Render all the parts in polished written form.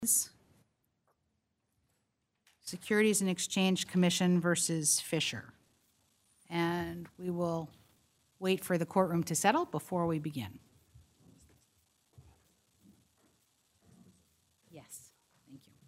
Securities and Exchange Commission versus Fisher. And we will wait for the courtroom to settle before we begin. Yes, thank you.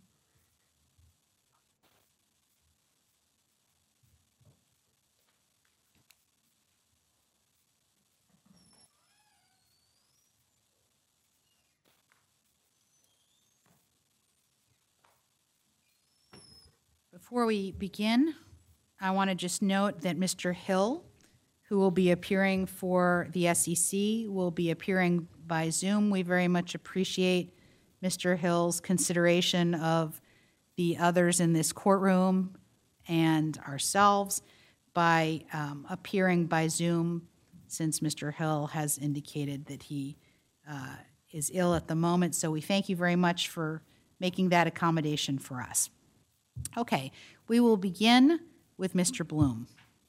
Before we begin, I want to just note that Mr. Hill, who will be appearing for the SEC, will be appearing by Zoom. We very much appreciate Mr. Hill's consideration of the others in this courtroom and ourselves by appearing by Zoom, since Mr. Hill has indicated that he is ill at the moment. So we thank you very much for making that accommodation for us. Okay, we will begin with Mr. Bloom.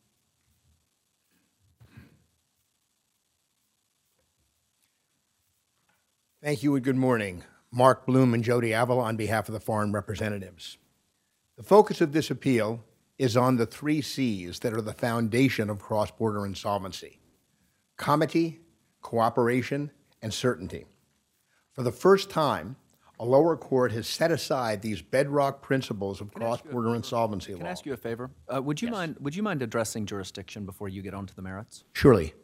Thank you and good morning. Mark Bloom and Jody Avila on behalf of the foreign representatives. The focus of this appeal is on the 3 C's that are the foundation of cross-border insolvency: comity, cooperation, and certainty. For the first time, a lower court has set aside these bedrock principles of cross-border insolvency law. Can I ask you a favor? Would you mind addressing jurisdiction before you get onto the merits? Surely.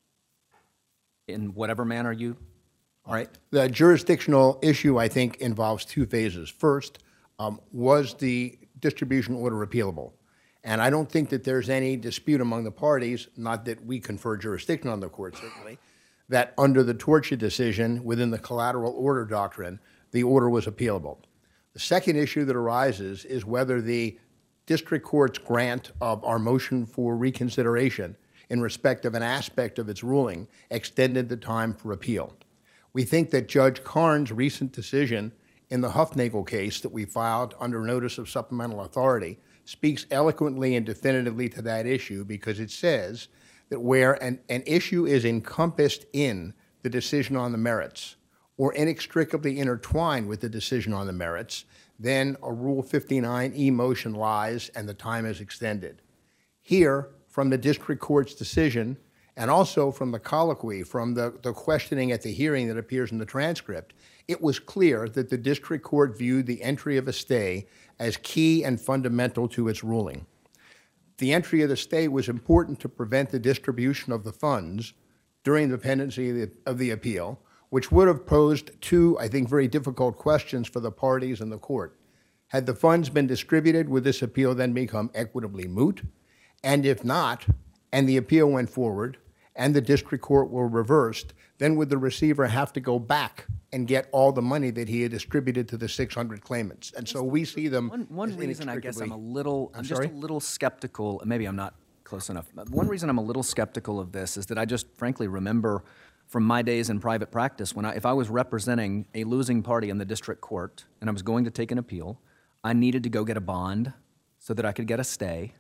In whatever manner you... All right. The jurisdictional issue, I think, involves 2 phases. First, was the distribution order appealable? And I don't think that there's any dispute among the parties, not that we confer jurisdiction on the court, certainly, that under the Torchia decision within the collateral order doctrine, the order was appealable. The second issue that arises is whether the district court's grant of our motion for reconsideration in respect of an aspect of its ruling extended the time for appeal. We think that Judge Karn's recent decision in the Huffnagel case that we filed under notice of supplemental authority speaks eloquently and definitively to that issue, because it says that where an issue is encompassed in the decision on the merits or inextricably intertwined with the decision on the merits, then a Rule 59E motion lies and the time is extended. Here, from the district court's decision, and also from the colloquy, from the questioning at the hearing that appears in the transcript, it was clear that the district court viewed the entry of a stay as key and fundamental to its ruling. The entry of the stay was important to prevent the distribution of the funds during the pendency of the appeal, which would have posed 2, I think, very difficult questions for the parties and the court. Had the funds been distributed, would this appeal then become equitably moot? And if not, and the appeal went forward, and the district court were reversed, then would the receiver have to go back and get all the money that he had distributed to the 600 claimants? And so we see them. One reason I guess I'm just a little skeptical, maybe I'm not close enough. One reason I'm a little skeptical of this is that I just frankly remember from my days in private practice when if I was representing a losing party in the district court and I was going to take an appeal, I needed to go get a bond so that I could get a stay.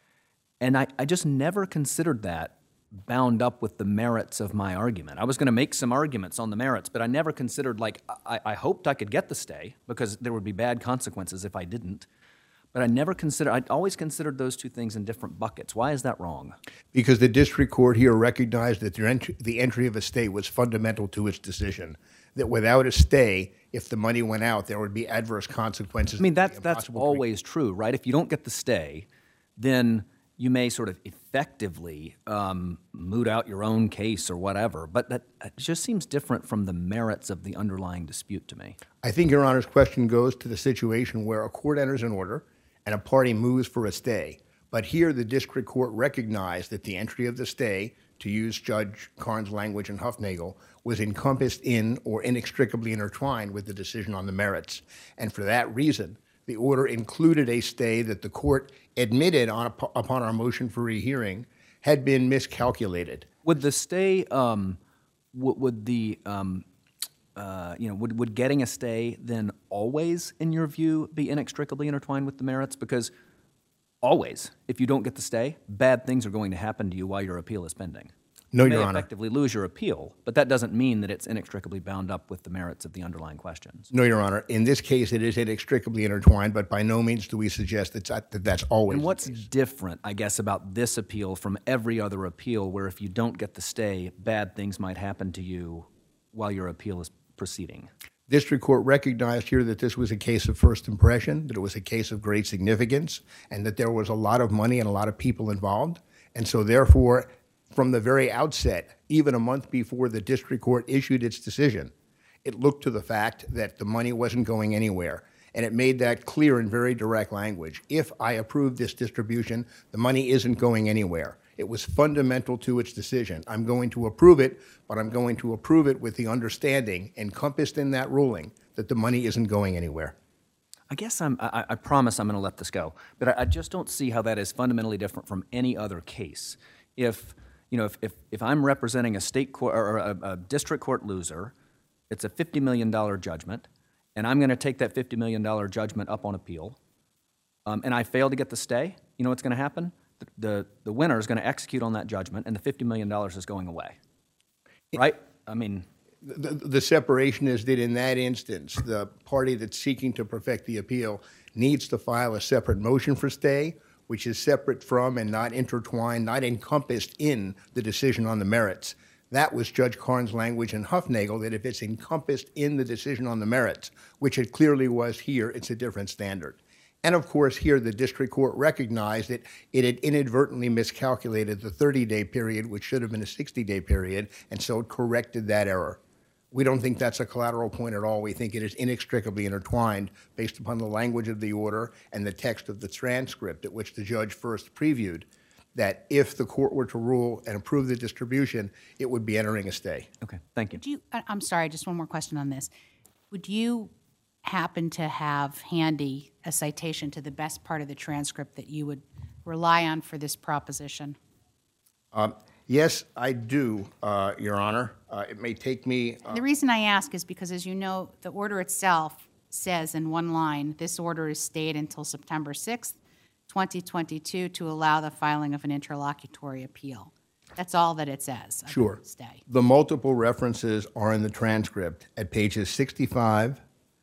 And I just never considered that bound up with the merits of my argument. I was going to make some arguments on the merits, but I never considered, like, I hoped I could get the stay because there would be bad consequences if I didn't. But I always considered those 2 things in different buckets. Why is that wrong? Because the district court here recognized that the entry of a stay was fundamental to its decision, that without a stay, if the money went out, there would be adverse consequences. I mean, that's always true, right? If you don't get the stay, then you may sort of effectively moot out your own case or whatever, but that just seems different from the merits of the underlying dispute to me. I think Your Honor's question goes to the situation where a court enters an order and a party moves for a stay. But here the district court recognized that the entry of the stay, to use Judge Karn's language in Huffnagel, was encompassed in or inextricably intertwined with the decision on the merits. And for that reason, the order included a stay that the court admitted upon our motion for rehearing had been miscalculated. Would the stay, would getting a stay then always, in your view, be inextricably intertwined with the merits? Because always, if you don't get the stay, bad things are going to happen to you while your appeal is pending. No, You Your may Honor. effectively lose your appeal, but that doesn't mean that it's inextricably bound up with the merits of the underlying questions. No, Your Honor. In this case, it is inextricably intertwined, but by no means do we suggest that that's always And the what's case. different, I guess, about this appeal from every other appeal where if you don't get the stay, bad things might happen to you while your appeal is proceeding? District Court recognized here that this was a case of first impression, that it was a case of great significance, and that there was a lot of money and a lot of people involved. And so therefore, from the very outset, even a month before the district court issued its decision, it looked to the fact that the money wasn't going anywhere. And it made that clear in very direct language. If I approve this distribution, the money isn't going anywhere. It was fundamental to its decision. I'm going to approve it, but I'm going to approve it with the understanding encompassed in that ruling that the money isn't going anywhere. I guess I promise I'm going to let this go, but I just don't see how that is fundamentally different from any other case. If I'm representing a state court or a district court loser, it's a $50 million judgment, and I'm going to take that $50 million judgment up on appeal, and I fail to get the stay, you know what's going to happen? The winner is going to execute on that judgment, and the $50 million is going away, right? I mean, The separation is that in that instance, the party that's seeking to perfect the appeal needs to file a separate motion for stay, which is separate from and not intertwined, not encompassed in the decision on the merits. That was Judge Karn's language in Huffnagel, that if it's encompassed in the decision on the merits, which it clearly was here, it's a different standard. And of course, here the district court recognized that it had inadvertently miscalculated the 30-day period, which should have been a 60-day period, and so it corrected that error. We don't think that's a collateral point at all. We think it is inextricably intertwined based upon the language of the order and the text of the transcript at which the judge first previewed that if the court were to rule and approve the distribution, it would be entering a stay. okay, thank you. I'm sorry, just one more question on this. Would you happen to have handy a citation to the best part of the transcript that you would rely on for this proposition? Yes, I do, Your Honor. It may take me. The reason I ask is because, as you know, the order itself says in one line, this order is stayed until September 6th, 2022, to allow the filing of an interlocutory appeal. That's all that it says. Sure. Stay. The multiple references are in the transcript at pages 65,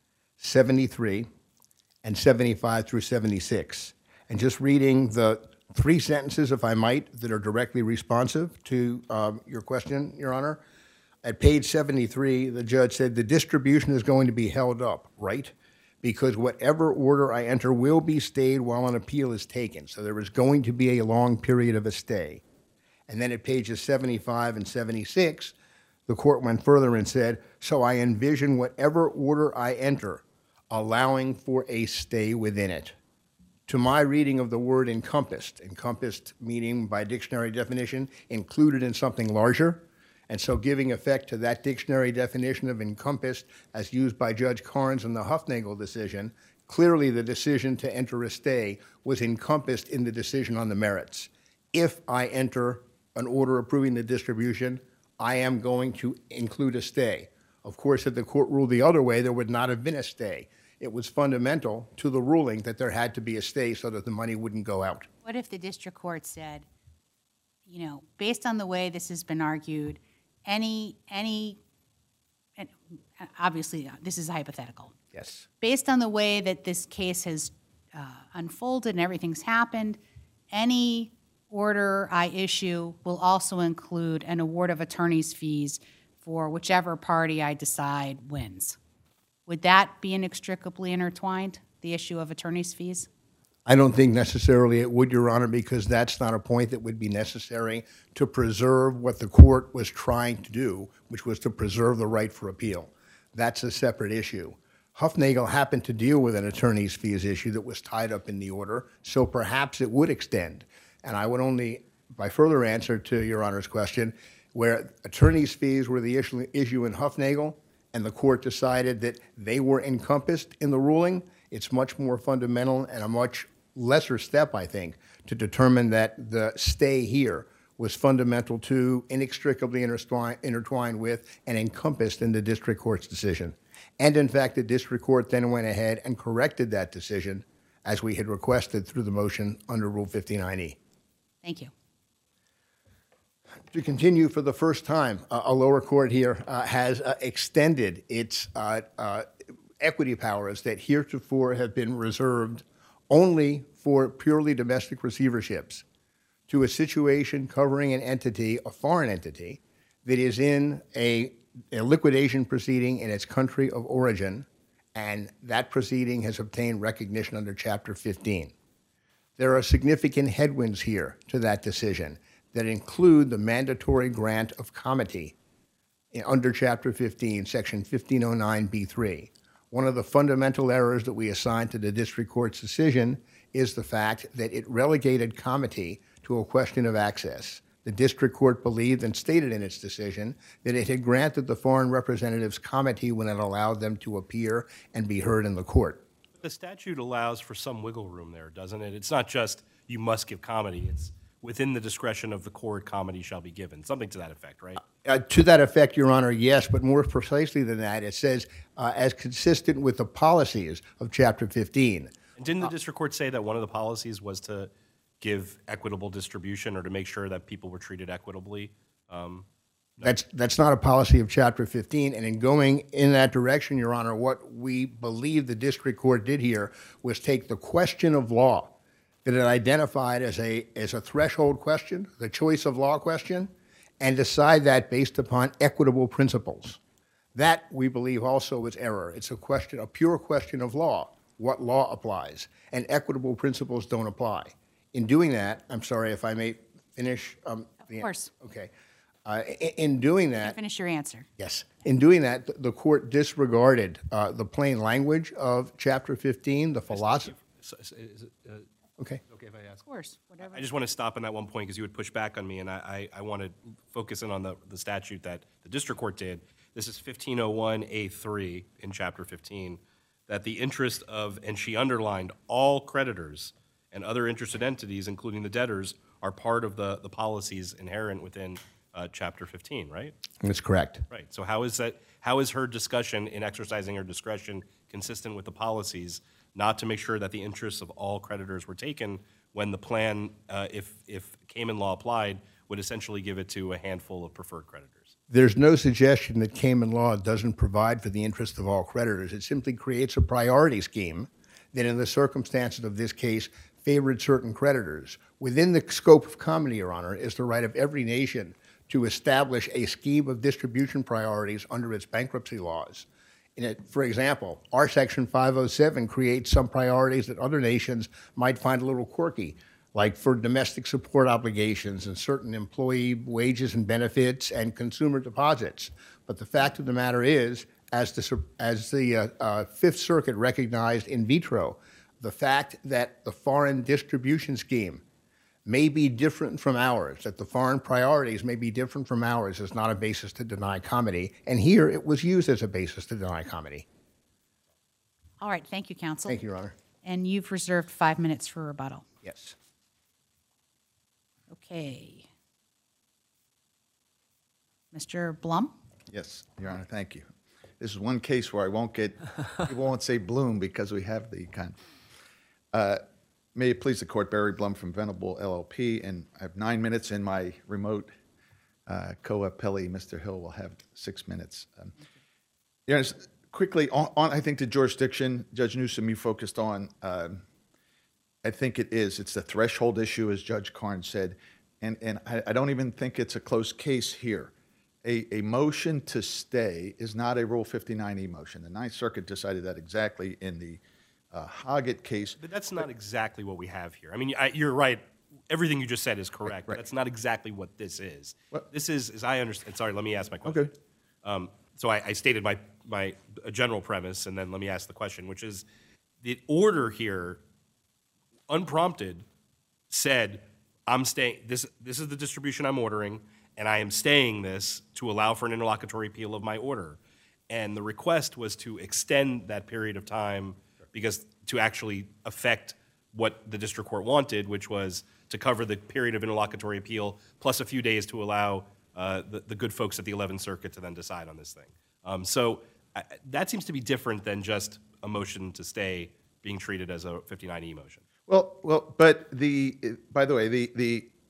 73, and 75 through 76. And just reading the three sentences, if I might, that are directly responsive to your question, Your Honor. At page 73, the judge said, the distribution is going to be held up, right? Because whatever order I enter will be stayed while an appeal is taken. So there is going to be a long period of a stay. And then at pages 75 and 76, the court went further and said, so I envision whatever order I enter, allowing for a stay within it. To my reading of the word encompassed meaning by dictionary definition, included in something larger, and so giving effect to that dictionary definition of encompassed as used by Judge Karnes in the Huffnagel decision, clearly the decision to enter a stay was encompassed in the decision on the merits. If I enter an order approving the distribution, I am going to include a stay. Of course, if the court ruled the other way, there would not have been a stay. It was fundamental to the ruling that there had to be a stay so that the money wouldn't go out. What if the district court said, you know, based on the way this has been argued, and obviously this is hypothetical. Yes. Based on the way that this case has unfolded and everything's happened, any order I issue will also include an award of attorney's fees for whichever party I decide wins. Would that be inextricably intertwined, the issue of attorney's fees? I don't think necessarily it would, Your Honor, because that's not a point that would be necessary to preserve what the court was trying to do, which was to preserve the right for appeal. That's a separate issue. Huffnagel happened to deal with an attorney's fees issue that was tied up in the order, so perhaps it would extend. And I would only, by further answer to Your Honor's question, where attorney's fees were the issue in Huffnagel, and the court decided that they were encompassed in the ruling, it's much more fundamental and a much lesser step, I think, to determine that the stay here was fundamental to, inextricably intertwined with, and encompassed in the district court's decision. And in fact, the district court then went ahead and corrected that decision as we had requested through the motion under Rule 59E. Thank you. To continue, for the first time, a lower court here has extended its equity powers that heretofore have been reserved only for purely domestic receiverships to a situation covering an entity, a foreign entity, that is in a liquidation proceeding in its country of origin, and that proceeding has obtained recognition under Chapter 15. There are significant headwinds here to that decision that include the mandatory grant of comity under Chapter 15, Section 1509b3. One of the fundamental errors that we assign to the district court's decision is the fact that it relegated comity to a question of access. The district court believed and stated in its decision that it had granted the foreign representatives comity when it allowed them to appear and be heard in the court. The statute allows for some wiggle room there, doesn't it? It's not just you must give comity. It's within the discretion of the court, comity shall be given. Something to that effect, right? To that effect, Your Honor, yes, but more precisely than that, it says as consistent with the policies of Chapter 15. And didn't the district court say that one of the policies was to give equitable distribution or to make sure that people were treated equitably? That's not a policy of Chapter 15, and in going in that direction, Your Honor, what we believe the district court did here was take the question of law that it identified as a threshold question, the choice of law question, and decide that based upon equitable principles. That, we believe, also is error. It's a pure question of law, what law applies, and equitable principles don't apply. In doing that, I'm sorry if I may finish. Of course. Okay. In doing that, Finish your answer. yes. In doing that, the court disregarded the plain language of Chapter 15, the philosophy. Is it Okay. okay if I ask? Of course, whatever. I just want to stop on that one point because you would push back on me, and I want to focus in on the statute that the district court did. This is 1501A3 in Chapter 15, that the interest of, and she underlined, all creditors and other interested entities, including the debtors, are part of the policies inherent within Chapter 15, right? That's correct. Right. So how is her discussion in exercising her discretion consistent with the policies not to make sure that the interests of all creditors were taken when the plan, if Cayman law applied, would essentially give it to a handful of preferred creditors? There's no suggestion that Cayman law doesn't provide for the interest of all creditors. It simply creates a priority scheme that, in the circumstances of this case, favored certain creditors. Within the scope of comity, Your Honor, is the right of every nation to establish a scheme of distribution priorities under its bankruptcy laws. For example, our Section 507 creates some priorities that other nations might find a little quirky, like for domestic support obligations and certain employee wages and benefits and consumer deposits. But the fact of the matter is, as the Fifth Circuit recognized in vitro, the fact that the foreign distribution scheme may be different from ours, that the foreign priorities may be different from ours, is not a basis to deny comity. And here it was used as a basis to deny comity. All right, thank you, counsel. Thank you, Your Honor. And you've reserved 5 minutes for rebuttal. Yes. Okay. Mr. Blum? Yes, Your Honor, thank you. This is one case where I won't say Bloom because we have the kind. May it please the court, Barry Blum from Venable LLP, and I have 9 minutes, and my remote co-appellee, Mr. Hill, will have 6 minutes. Your Honor, quickly, on I think the jurisdiction, Judge Newsom, you focused on, I think it's the threshold issue, as Judge Carnes said, and I don't even think it's a close case here. A motion to stay is not a Rule 59e motion. The Ninth Circuit decided that exactly in the Hoggett case. But that's not exactly what we have here. I mean, you're right. Everything you just said is correct. Right. That's not exactly what this is. What? This is, as I understand, sorry, let me ask my question. Okay. So I stated my general premise, and then let me ask the question, which is the order here, unprompted, said, I'm staying, this is the distribution I'm ordering, and I am staying this to allow for an interlocutory appeal of my order. And the request was to extend that period of time because to actually affect what the district court wanted, which was to cover the period of interlocutory appeal plus a few days to allow the good folks at the 11th Circuit to then decide on this thing. So that seems to be different than just a motion to stay being treated as a 59E motion. Well, but by the way,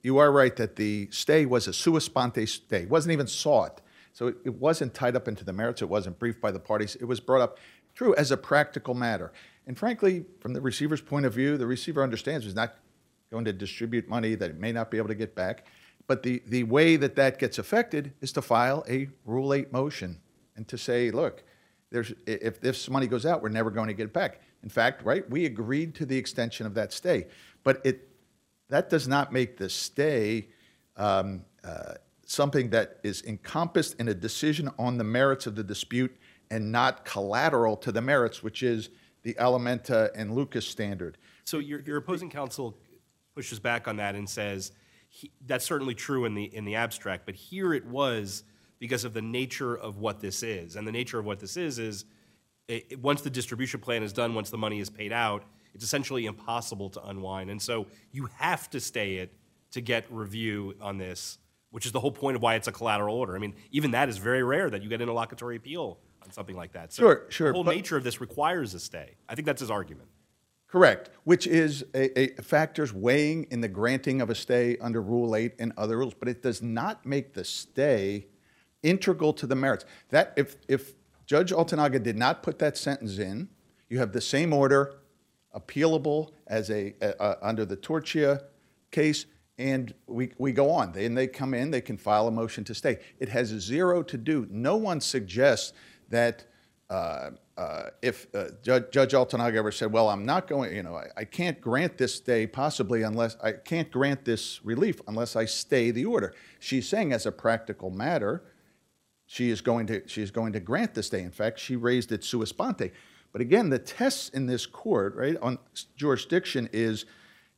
you are right that the stay was a sua sponte stay. It wasn't even sought. So it wasn't tied up into the merits. It wasn't briefed by the parties. It was brought up, true, as a practical matter. And frankly, from the receiver's point of view, the receiver understands he's not going to distribute money that he may not be able to get back. But the way that that gets affected is to file a Rule 8 motion and to say, look, if this money goes out, we're never going to get it back. In fact, right, we agreed to the extension of that stay. But that does not make the stay something that is encompassed in a decision on the merits of the dispute and not collateral to the merits, which is the Alimenta and Lucas standard. So your opposing counsel pushes back on that and says that's certainly true in the abstract, but here it was because of the nature of what this is. And the nature of what this is once the distribution plan is done, once the money is paid out, it's essentially impossible to unwind. And so you have to stay it to get review on this, which is the whole point of why it's a collateral order. I mean, even that is very rare that you get an interlocutory appeal on something like that. So Sure. The whole nature of this requires a stay. I think that's his argument. Correct, which is a factors weighing in the granting of a stay under Rule 8 and other rules, but it does not make the stay integral to the merits. That if Judge Altanaga did not put that sentence in, you have the same order appealable as under the Torchia case, and we go on. They come in, they can file a motion to stay. It has zero to do. No one suggests that if Judge Altanaga ever said, well, I'm not going, I can't grant this stay possibly unless, I can't grant this relief unless I stay the order. She's saying as a practical matter, she is going to grant the stay. In fact, she raised it sua sponte. But again, the tests in this court, right, on jurisdiction is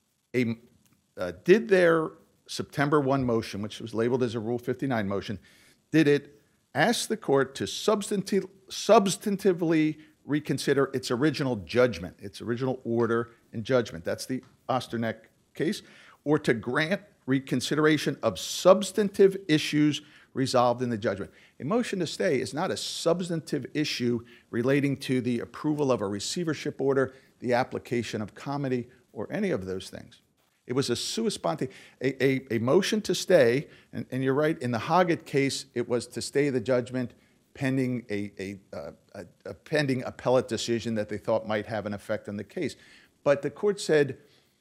did their September 1 motion, which was labeled as a Rule 59 motion, did it ask the court to substantively reconsider its original judgment, its original order and judgment? That's the Osterneck case. Or to grant reconsideration of substantive issues resolved in the judgment. A motion to stay is not a substantive issue relating to the approval of a receivership order, the application of comity, or any of those things. It was a sua sponte, a motion to stay, and you're right, in the Hoggett case, it was to stay the judgment pending a pending appellate decision that they thought might have an effect on the case. But the court said,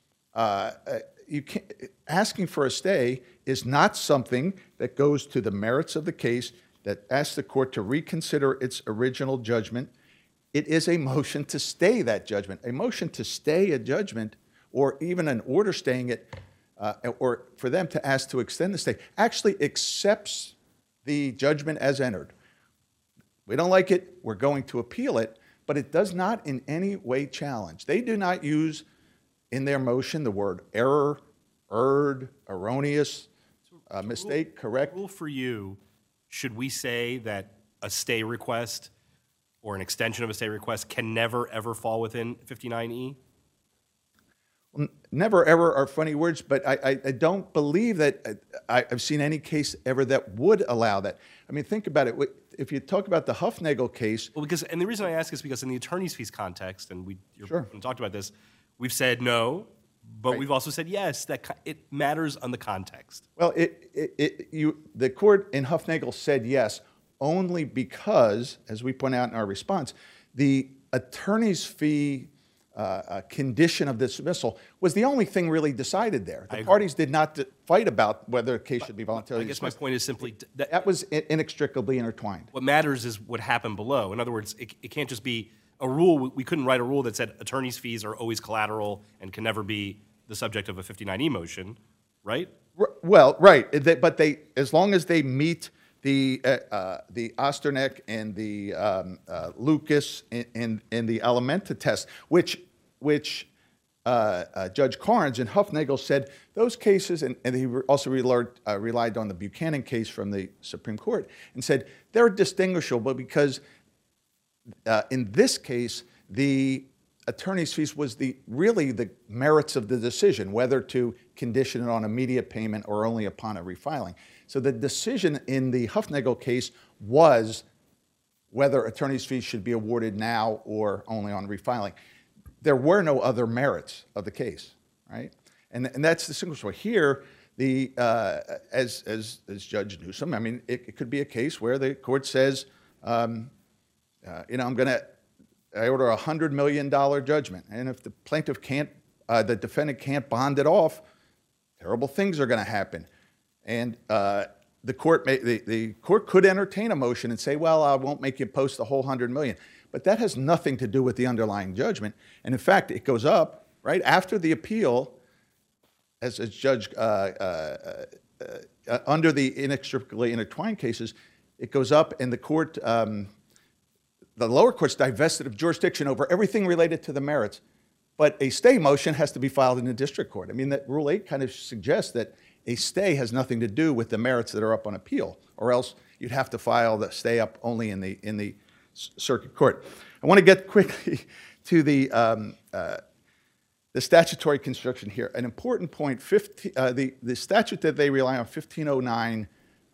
asking for a stay is not something that goes to the merits of the case, that asks the court to reconsider its original judgment. It is a motion to stay that judgment. A motion to stay a judgment, or even an order staying it, or for them to ask to extend the stay, actually accepts the judgment as entered. We don't like it, we're going to appeal it, but it does not in any way challenge. They do not use in their motion the word error, erred, erroneous, mistake, correct. Rule for you, should we say that a stay request or an extension of a stay request can never, ever fall within 59E? Never, ever are funny words, but I don't believe that I've seen any case ever that would allow that. I mean, think about it. If you talk about the Huffnagel case. Well, and the reason I ask is because in the attorney's fees context, and we Sure. talked about this, we've said no, but Right. we've also said yes, that it matters on the context. Well, the court in Huffnagel said yes only because, as we point out in our response, the attorney's fee condition of dismissal was the only thing really decided there. The parties did not fight about whether a case should be voluntarily I guess my dismissed. point is simply That was inextricably intertwined. what matters is what happened below. In other words, it can't just be a rule. We couldn't write a rule that said attorney's fees are always collateral and can never be the subject of a 59E motion, right? Well, right, but as long as they meet the Osterneck and the Lucas and the Alimenta test, which Judge Carnes in Huffnagel said those cases, and he also relied on the Buchanan case from the Supreme Court, and said they're distinguishable because in this case, the attorney's fees was really the merits of the decision, whether to condition it on immediate payment or only upon a refiling. So the decision in the Huffnagel case was whether attorney's fees should be awarded now or only on refiling. There were no other merits of the case, right? And that's distinguishable. Here, as Judge Newsom, I mean, it could be a case where the court says, I order a $100 million judgment, and if the plaintiff can't, the defendant can't bond it off, terrible things are going to happen, and the court could entertain a motion and say, well, I won't make you post the whole $100 million, but that has nothing to do with the underlying judgment, and in fact, it goes up right after the appeal, as Judge under the inextricably intertwined cases, it goes up, and the court. The lower court's divested of jurisdiction over everything related to the merits, but a stay motion has to be filed in the district court. I mean, that Rule 8 kind of suggests that a stay has nothing to do with the merits that are up on appeal, or else you'd have to file the stay up only in the circuit court. I want to get quickly to the statutory construction here. An important point, the statute that they rely on, 1509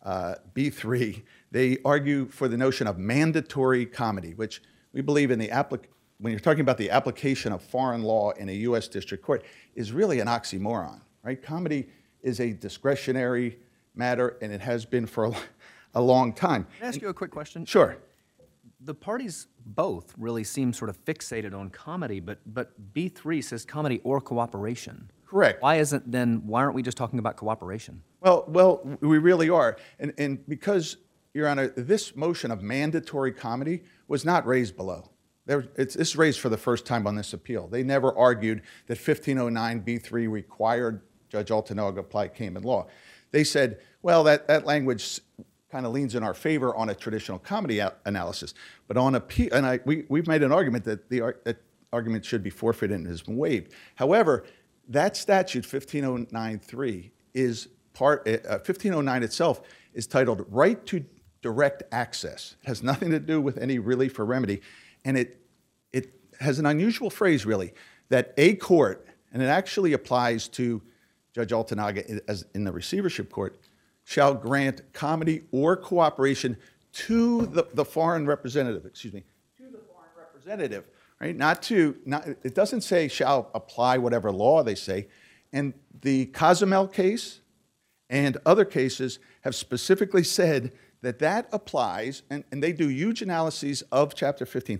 B3, they argue for the notion of mandatory comity, which we believe in when you're talking about the application of foreign law in a U.S. district court is really an oxymoron, right? Comity is a discretionary matter, and it has been for a long time. Can I ask you a quick question? Sure. The parties both really seem sort of fixated on comity, but B3 says comity or cooperation. Correct. Why aren't we just talking about cooperation? Well, we really are. And because, Your Honor, this motion of mandatory comity was not raised below. It's raised for the first time on this appeal. They never argued that 1509b3 required Judge Altanoga apply Cayman law. They said, well, that language kind of leans in our favor on a traditional comity analysis. But on appeal, and we've made an argument that that argument should be forfeited and has been waived. However, that statute, 1509.3, is 1509 itself is titled Right to Direct Access. It has nothing to do with any relief or remedy. And it has an unusual phrase, really, that a court, and it actually applies to Judge Altanoga as in the receivership court, shall grant comity or cooperation to the foreign representative, to the foreign representative, right? It doesn't say shall apply whatever law they say. And the Cozumel case and other cases have specifically said that applies, and they do huge analyses of Chapter 15.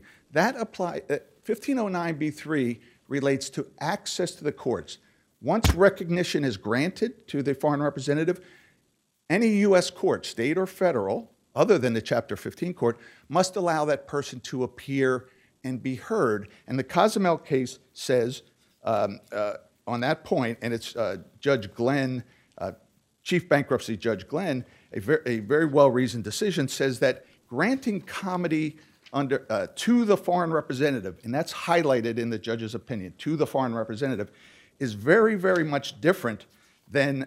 1509b3 relates to access to the courts. Once recognition is granted to the foreign representative, any U.S. court, state or federal, other than the Chapter 15 court, must allow that person to appear and be heard. And the Cozumel case says on that point, and it's Judge Glenn, Chief Bankruptcy Judge Glenn, a very well-reasoned decision, says that granting comity to the foreign representative, and that's highlighted in the judge's opinion, to the foreign representative, is very, very much different than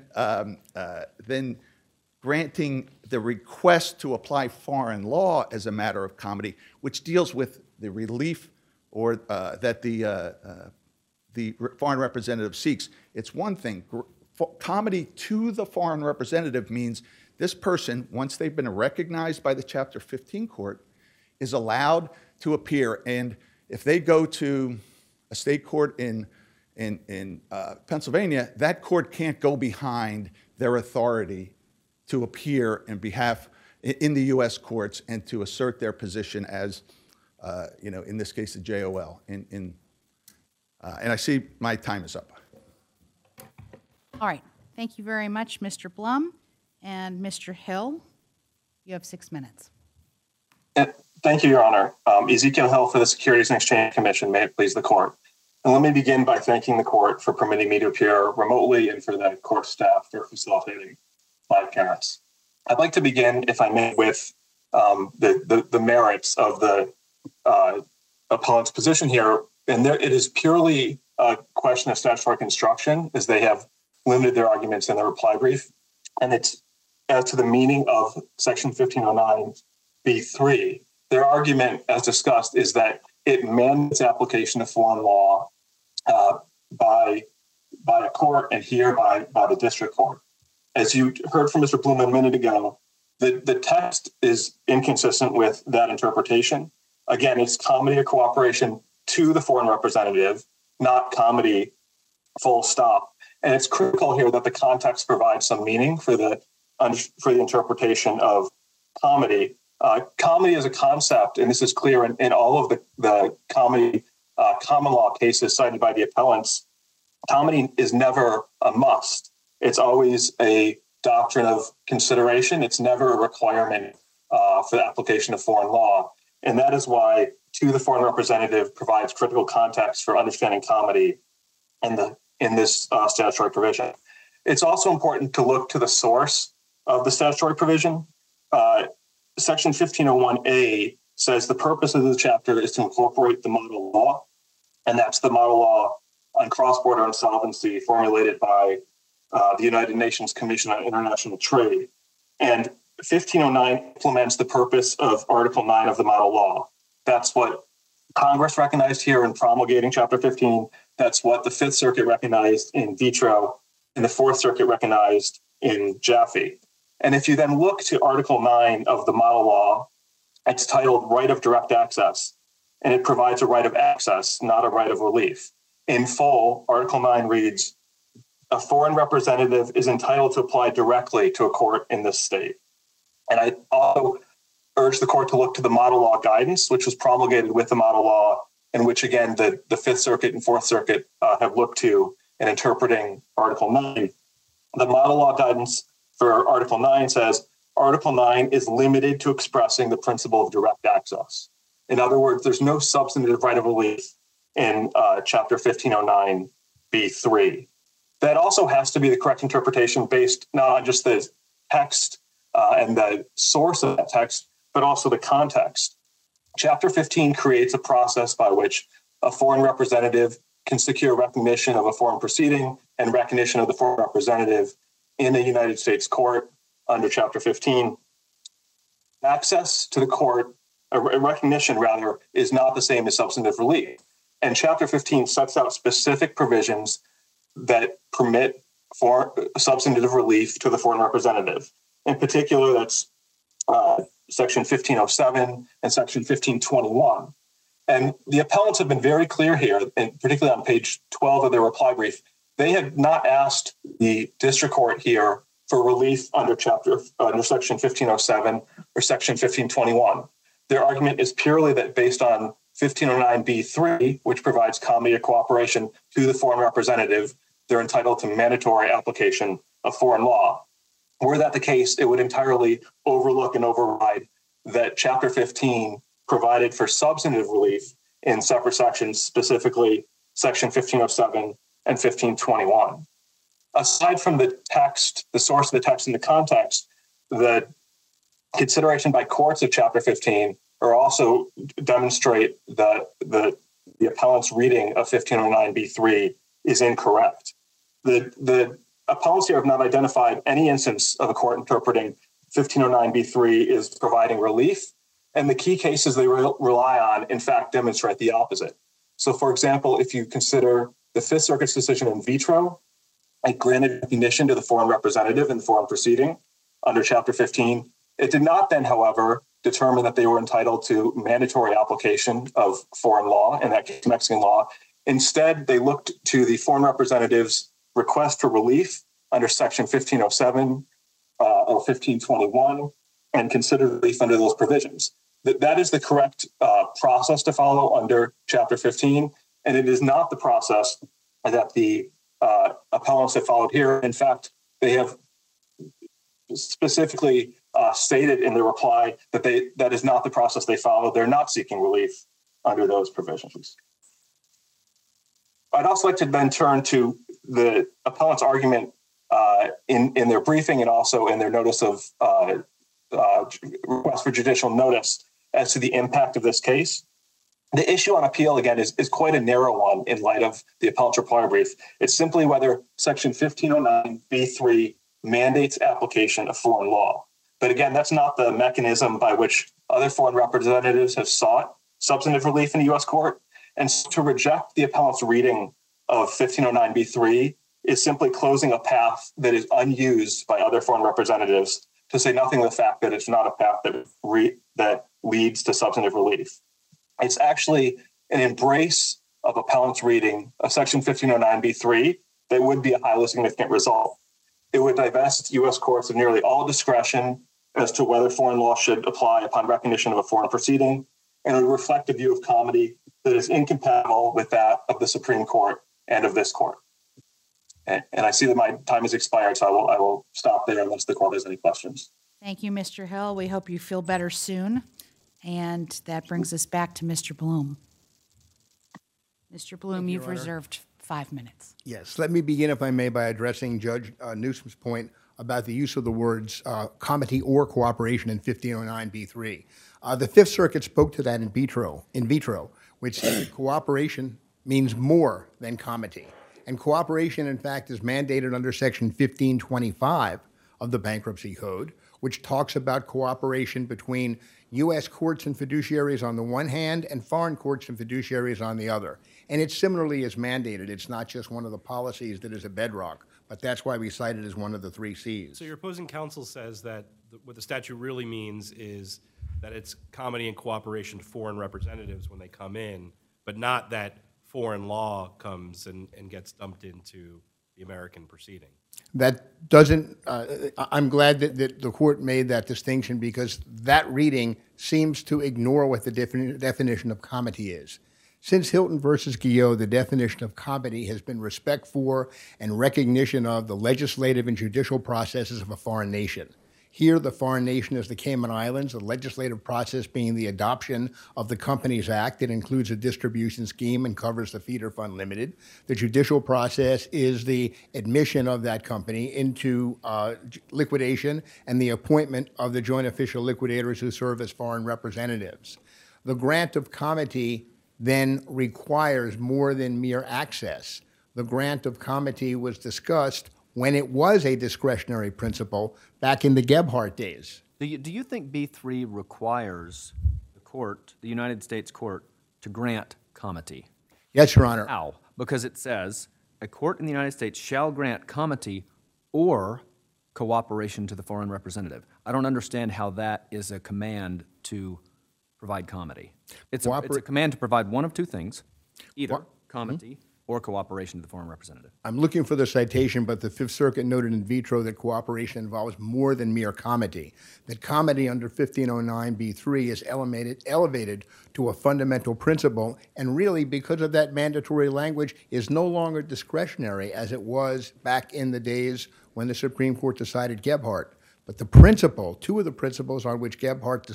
granting the request to apply foreign law as a matter of comity, which deals with the relief or that the foreign representative seeks. It's one thing. Comity to the foreign representative means this person, once they've been recognized by the Chapter 15 court, is allowed to appear. And if they go to a state court in Pennsylvania, that court can't go behind their authority to appear in the U.S. courts and to assert their position as, in this case, the JOL. And I see my time is up. All right. Thank you very much, Mr. Blum. And Mr. Hill, you have 6 minutes. Thank you, Your Honor. Ezekiel Hill for the Securities and Exchange Commission. May it please the court. And let me begin by thanking the court for permitting me to appear remotely and for the court staff for facilitating my appearance. I'd like to begin, if I may, with the merits of the appellant's position here. And it is purely a question of statutory construction, as they have limited their arguments in their reply brief. And it's as to the meaning of Section 1509b3. Their argument, as discussed, is that it mandates application of foreign law by a court, and here by the district court. As you heard from Mr. Blum a minute ago, the text is inconsistent with that interpretation. Again, it's comity or cooperation to the foreign representative, not comity full stop. And it's critical here that the context provides some meaning for the interpretation of comedy. Comedy is a concept, and this is clear in all of the comedy common law cases cited by the appellants. Comedy is never a must. It's always a doctrine of consideration. It's never a requirement for the application of foreign law. And that is why To the Foreign Representative provides critical context for understanding comedy in this statutory provision. It's also important to look to the source of the statutory provision. Section 1501A says the purpose of the chapter is to incorporate the model law, and that's the model law on cross-border insolvency formulated by the United Nations Commission on International Trade. And 1509 implements the purpose of Article 9 of the model law. That's what Congress recognized here in promulgating Chapter 15. That's what the Fifth Circuit recognized in Vitro, and the Fourth Circuit recognized in Jaffe. And if you then look to Article 9 of the model law, it's titled Right of Direct Access, and it provides a right of access, not a right of relief. In full, Article 9 reads, a foreign representative is entitled to apply directly to a court in this state. And I also urge the court to look to the model law guidance, which was promulgated with the model law, and which, again, the Fifth Circuit and Fourth Circuit have looked to in interpreting Article 9. The model law guidance for Article 9 says, Article 9 is limited to expressing the principle of direct access. In other words, there's no substantive right of relief in Chapter 1509b3. That also has to be the correct interpretation based not on just the text and the source of that text, but also the context. Chapter 15 creates a process by which a foreign representative can secure recognition of a foreign proceeding and recognition of the foreign representative in a United States court under Chapter 15. Access to the court, a recognition rather, is not the same as substantive relief. And Chapter 15 sets out specific provisions that permit for substantive relief to the foreign representative. In particular, that's Section 1507 and Section 1521. And the appellants have been very clear here, and particularly on page 12 of their reply brief, they have not asked the district court here for relief under Section 1507 or Section 1521. Their argument is purely that based on 1509b3, which provides comedy or cooperation to the foreign representative, they're entitled to mandatory application of foreign law. Were that the case, it would entirely overlook and override that Chapter 15 provided for substantive relief in separate sections, specifically Section 1507 and 1521. Aside from the text, the source of the text and the context, the consideration by courts of Chapter 15 are also demonstrate that the appellant's reading of 1509b3 is incorrect. The appellants here have not identified any instance of a court interpreting 1509b3 is providing relief, and the key cases they rely on, in fact, demonstrate the opposite. So, for example, if you consider the Fifth Circuit's decision in Vitro, it granted recognition to the foreign representative in the foreign proceeding under Chapter 15. It did not then, however, determine that they were entitled to mandatory application of foreign law, in that case, Mexican law. Instead, they looked to the foreign representative's request for relief under Section 1507 or 1521 and considered relief under those provisions. That is the correct process to follow under Chapter 15, and it is not the process that the appellants have followed here. In fact, they have specifically stated in their reply that that is not the process they follow. They're not seeking relief under those provisions. I'd also like to then turn to the appellant's argument in their briefing and also in their notice of request for judicial notice as to the impact of this case. The issue on appeal, again, is quite a narrow one in light of the appellant's reply brief. It's simply whether Section 1509b3 mandates application of foreign law. But again, that's not the mechanism by which other foreign representatives have sought substantive relief in a U.S. court. And so to reject the appellant's reading of 1509b3 is simply closing a path that is unused by other foreign representatives, to say nothing of the fact that it's not a path that leads to substantive relief. It's actually an embrace of appellant's reading of Section 1509b3 that would be a highly significant result. It would divest U.S. courts of nearly all discretion as to whether foreign law should apply upon recognition of a foreign proceeding, and it would reflect a view of comity that is incompatible with that of the Supreme Court and of this court. And I see that my time has expired, so I will stop there unless the court has any questions. Thank you, Mr. Hill. We hope you feel better soon. And that brings us back to Mr. Bloom. Mr. Bloom, you've reserved 5 minutes. Yes, let me begin, if I may, by addressing Judge Newsom's point about the use of the words comity or cooperation in 1509b3. The Fifth Circuit spoke to that in vitro, which said that cooperation means more than comity. And cooperation, in fact, is mandated under Section 1525 of the Bankruptcy Code, which talks about cooperation between U.S. courts and fiduciaries on the one hand and foreign courts and fiduciaries on the other. And it similarly is mandated. It's not just one of the policies that is a bedrock, but that's why we cite it as one of the 3 C's. So your opposing counsel says that what the statute really means is that it's comity and cooperation to foreign representatives when they come in, but not that foreign law comes and gets dumped into the American proceeding. That doesn't, I'm glad that the court made that distinction, because that reading seems to ignore what the definition of comity is. Since Hilton versus Guillot, the definition of comity has been respect for and recognition of the legislative and judicial processes of a foreign nation. Here, the foreign nation is the Cayman Islands, the legislative process being the adoption of the Companies Act. It includes a distribution scheme and covers the Feeder Fund Limited. The judicial process is the admission of that company into liquidation and the appointment of the joint official liquidators who serve as foreign representatives. The grant of comity then requires more than mere access. The grant of comity was discussed when it was a discretionary principle back in the Gebhardt days. Do you think B3 requires the court, the United States court, to grant comity? Yes, Your Honor. How? Because it says, a court in the United States shall grant comity or cooperation to the foreign representative. I don't understand how that is a command to provide comity. It's a command to provide one of 2 things, either comity or cooperation to the foreign representative. I'm looking for the citation, but the Fifth Circuit noted in vitro that cooperation involves more than mere comity, that comity under 1509b3 is elevated to a fundamental principle, and really, because of that mandatory language, is no longer discretionary as it was back in the days when the Supreme Court decided Gebhardt. But the principle, 2 of the principles on which Gebhardt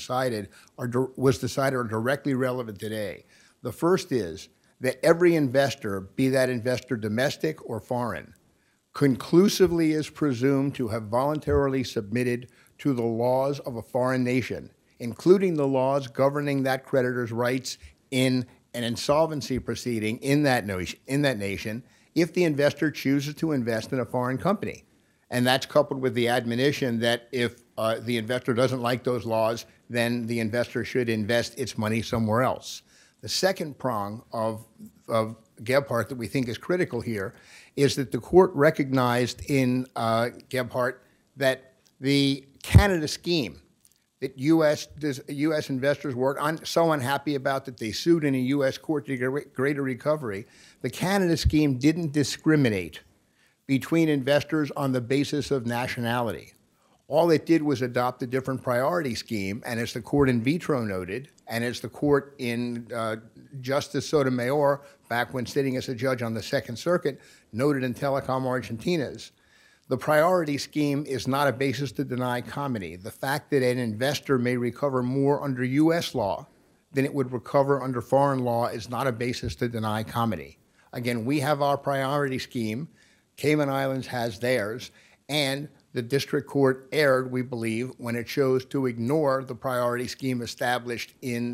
was decided are directly relevant today. The first is that every investor, be that investor domestic or foreign, conclusively is presumed to have voluntarily submitted to the laws of a foreign nation, including the laws governing that creditor's rights in an insolvency proceeding in that nation, if the investor chooses to invest in a foreign company. And that's coupled with the admonition that if the investor doesn't like those laws, then the investor should invest its money somewhere else. The second prong of Gebhardt that we think is critical here is that the court recognized in Gebhardt that the Canada scheme that U.S. investors were so unhappy about that they sued in a U.S. court to get greater recovery, the Canada scheme didn't discriminate between investors on the basis of nationality. All it did was adopt a different priority scheme, and as the court in vitro noted, and as the court in Justice Sotomayor, back when sitting as a judge on the Second Circuit, noted in Telecom Argentinas, the priority scheme is not a basis to deny comity. The fact that an investor may recover more under U.S. law than it would recover under foreign law is not a basis to deny comity. Again, we have our priority scheme, Cayman Islands has theirs, and the district court erred, we believe, when it chose to ignore the priority scheme established in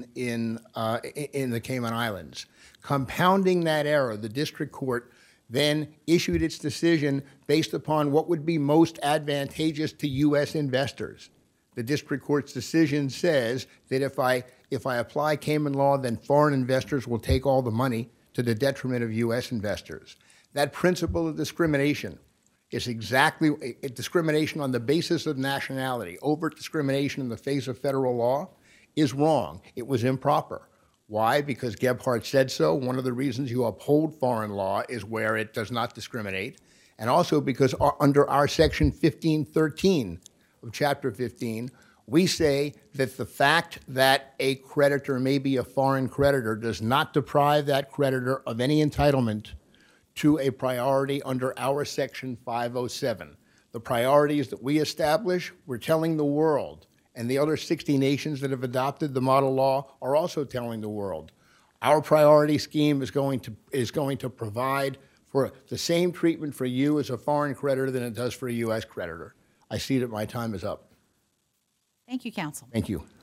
the Cayman Islands. Compounding that error, the district court then issued its decision based upon what would be most advantageous to U.S. investors. The district court's decision says that if I apply Cayman law, then foreign investors will take all the money to the detriment of U.S. investors. That principle of discrimination is exactly a discrimination on the basis of nationality. Overt discrimination in the face of federal law is wrong. It was improper. Why? Because Gebhardt said so. One of the reasons you uphold foreign law is where it does not discriminate. And also because under our section 1513 of chapter 15, we say that the fact that a creditor may be a foreign creditor does not deprive that creditor of any entitlement to a priority under our section 507. The priorities that we establish, we're telling the world, and the other 60 nations that have adopted the model law are also telling the world. Our priority scheme is going to provide for the same treatment for you as a foreign creditor than it does for a U.S. creditor. I see that my time is up. Thank you, counsel. Thank you.